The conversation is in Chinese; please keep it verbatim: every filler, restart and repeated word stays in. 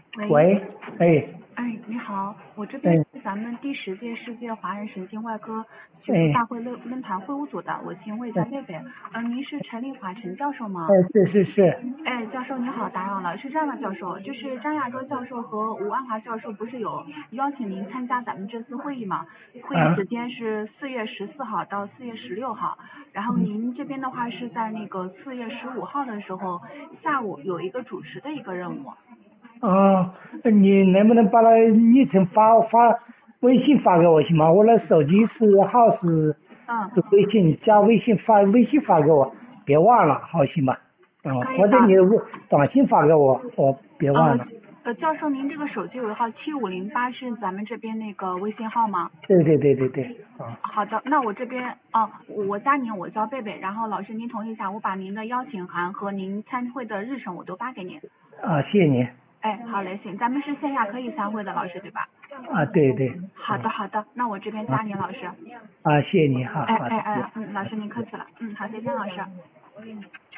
喂， 喂，哎哎，你好，我这边哎是咱们第十届世界华人神经外科学术哎大会论论坛会务组的，我姓魏， 哎叫贝贝。嗯，您是陈丽华陈教授吗？ 哎，是是是， 哎，教授你好，打扰了。是这样的，教授，就是张亚洲教授和吴万华教授不是有邀请您参加咱们这次会议吗？会议啊， 时间是四月十四号到四月十六号，然后嗯您这边的话是在那个四月十五号的时候下午有一个主持的一个任务。 哦，你能不能把那昵称发发微信发给我行吗？我的手机是号是嗯， 是微信，加微信发微信发给我，别忘了，好行吗？嗯， 可以的。 或者你微短信发给我，我别忘呃了。 呃，教授，您这个手机尾号七五零八是咱们这边那个微信号吗？ 对对对对对，啊好的，那我这边哦，我加您，我叫贝贝，然后老师您同意一下，我把您的邀请函和您参会的日程我都发给您。 啊，谢谢你哎，好嘞，行，咱们是线下可以参会的，老师对吧？ 啊，对对，啊好的，好的，那我这边啊加您，老师。 啊，谢谢你哈， 哎好的， 哎哎，嗯，老师您客气了，嗯，好，再见，老师。